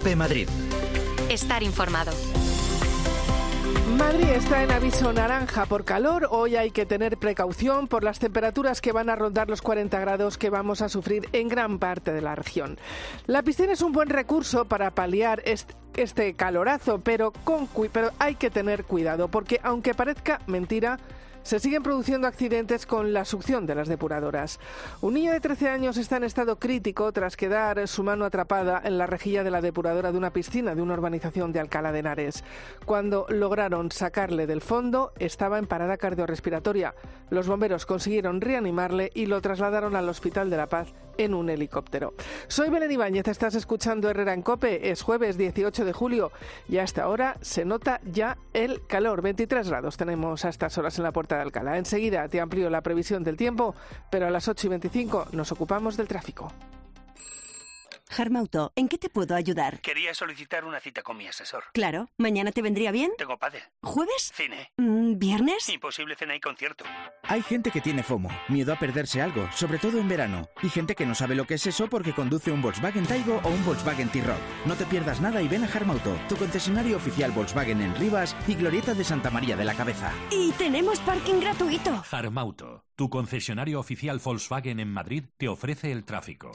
COPE Madrid. Estar informado. Madrid está en aviso naranja por calor. Hoy hay que tener precaución por las temperaturas que van a rondar los 40 grados que vamos a sufrir en gran parte de la región. La piscina es un buen recurso para paliar este calorazo, pero hay que tener cuidado porque, aunque parezca mentira, se siguen produciendo accidentes con la succión de las depuradoras. Un niño de 13 años está en estado crítico tras quedar su mano atrapada en la rejilla de la depuradora de una piscina de una urbanización de Alcalá de Henares. Cuando lograron sacarle del fondo, estaba en parada cardiorrespiratoria. Los bomberos consiguieron reanimarle y lo trasladaron al Hospital de la Paz en un helicóptero. Soy Belén Ibáñez, estás escuchando Herrera en COPE. Es jueves 18 de julio y a esta hora se nota ya el calor. 23 grados tenemos a estas horas en la Puerta de Alcalá. Enseguida te amplío la previsión del tiempo, pero a las 8:25 nos ocupamos del tráfico. Harmauto, ¿en qué te puedo ayudar? Quería solicitar una cita con mi asesor. Claro, ¿mañana te vendría bien? Tengo pádel. ¿Jueves? Cine. ¿Viernes? Imposible cena y concierto. Hay gente que tiene FOMO, miedo a perderse algo, sobre todo en verano. Y gente que no sabe lo que es eso porque conduce un Volkswagen Taigo o un Volkswagen T-Roc. No te pierdas nada y ven a Harmauto, tu concesionario oficial Volkswagen en Rivas y Glorieta de Santa María de la Cabeza. Y tenemos parking gratuito. Harmauto, tu concesionario oficial Volkswagen en Madrid, te ofrece el tráfico.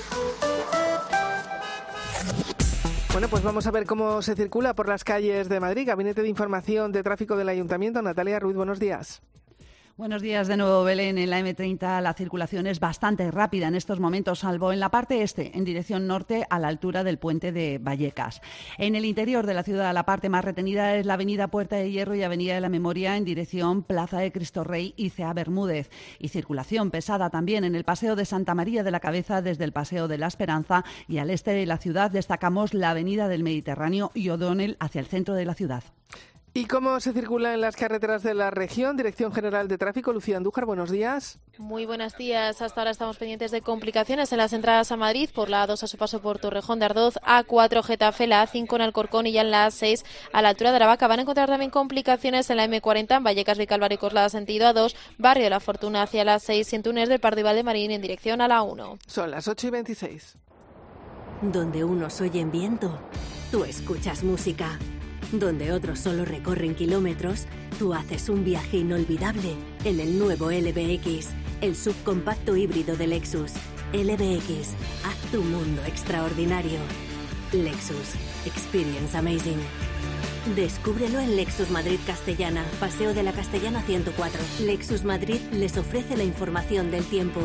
Bueno, pues vamos a ver cómo se circula por las calles de Madrid. Gabinete de Información de Tráfico del Ayuntamiento. Natalia Ruiz, buenos días. Buenos días de nuevo, Belén. En la M30 la circulación es bastante rápida en estos momentos, salvo en la parte este, en dirección norte, a la altura del puente de Vallecas. En el interior de la ciudad, la parte más retenida es la avenida Puerta de Hierro y avenida de la Memoria en dirección Plaza de Cristo Rey y C.A. Bermúdez. Y circulación pesada también en el Paseo de Santa María de la Cabeza desde el Paseo de la Esperanza, y al este de la ciudad destacamos la avenida del Mediterráneo y O'Donnell hacia el centro de la ciudad. ¿Y cómo se circula en las carreteras de la región? Dirección General de Tráfico, Lucía Andújar, buenos días. Muy buenos días. Hasta ahora estamos pendientes de complicaciones en las entradas a Madrid, por la A2 a su paso por Torrejón de Ardoz, A4 Getafe, la A5 en Alcorcón y ya en la A6 a la altura de Aravaca. Van a encontrar también complicaciones en la M40 en Vallecas, Vicálvaro y Coslada sentido A2, Barrio de la Fortuna hacia la A6 y en Túnez del Pardo y Valdemarín en dirección a la A1. Son las 8:26. Donde unos oyen viento, tú escuchas música. Donde otros solo recorren kilómetros, tú haces un viaje inolvidable en el nuevo LBX, el subcompacto híbrido de Lexus. LBX, haz tu mundo extraordinario. Lexus, experience amazing. Descúbrelo en Lexus Madrid Castellana, Paseo de la Castellana 104. Lexus Madrid les ofrece la información del tiempo.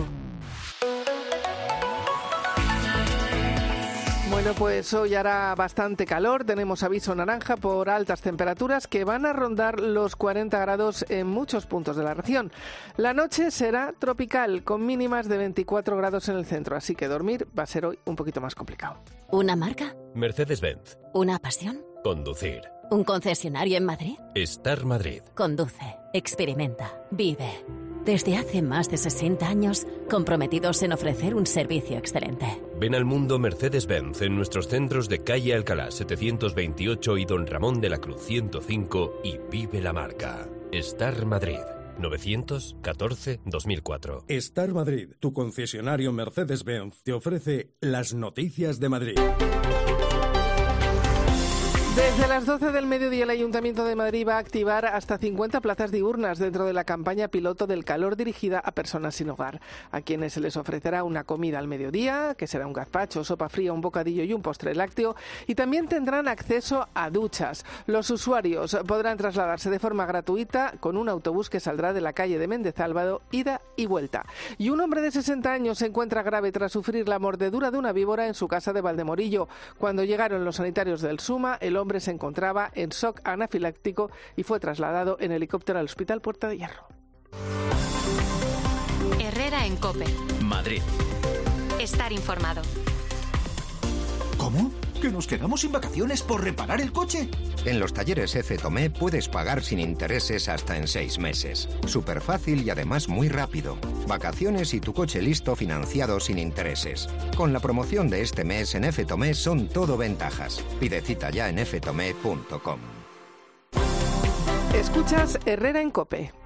Bueno, pues hoy hará bastante calor. Tenemos aviso naranja por altas temperaturas que van a rondar los 40 grados en muchos puntos de la región. La noche será tropical, con mínimas de 24 grados en el centro, así que dormir va a ser hoy un poquito más complicado. ¿Una marca? Mercedes-Benz. ¿Una pasión? Conducir. ¿Un concesionario en Madrid? Estar Madrid. Conduce, experimenta, vive. Desde hace más de 60 años, comprometidos en ofrecer un servicio excelente. Ven al mundo Mercedes-Benz en nuestros centros de calle Alcalá 728 y Don Ramón de la Cruz 105 y vive la marca. Estar Madrid. 914-2004. Estar Madrid, tu concesionario Mercedes-Benz, te ofrece las noticias de Madrid. Desde las 12 del mediodía el Ayuntamiento de Madrid va a activar hasta 50 plazas diurnas dentro de la campaña piloto del calor dirigida a personas sin hogar, a quienes se les ofrecerá una comida al mediodía, que será un gazpacho, sopa fría, un bocadillo y un postre lácteo, y también tendrán acceso a duchas. Los usuarios podrán trasladarse de forma gratuita con un autobús que saldrá de la calle de Méndez Álvaro, ida y vuelta. Y un hombre de 60 años se encuentra grave tras sufrir la mordedura de una víbora en su casa de Valdemorillo. Cuando llegaron los sanitarios del SUMA, el hombre se encontraba en shock anafiláctico y fue trasladado en helicóptero al Hospital Puerta de Hierro. Herrera en COPE. Madrid. Estar informado. ¿Cómo? ¿Que nos quedamos sin vacaciones por reparar el coche? En los talleres F. Tomé puedes pagar sin intereses hasta en 6 meses. Súper fácil y además muy rápido. Vacaciones y tu coche listo financiado sin intereses. Con la promoción de este mes en F. Tomé son todo ventajas. Pide cita ya en ftomé.com. Escuchas Herrera en COPE.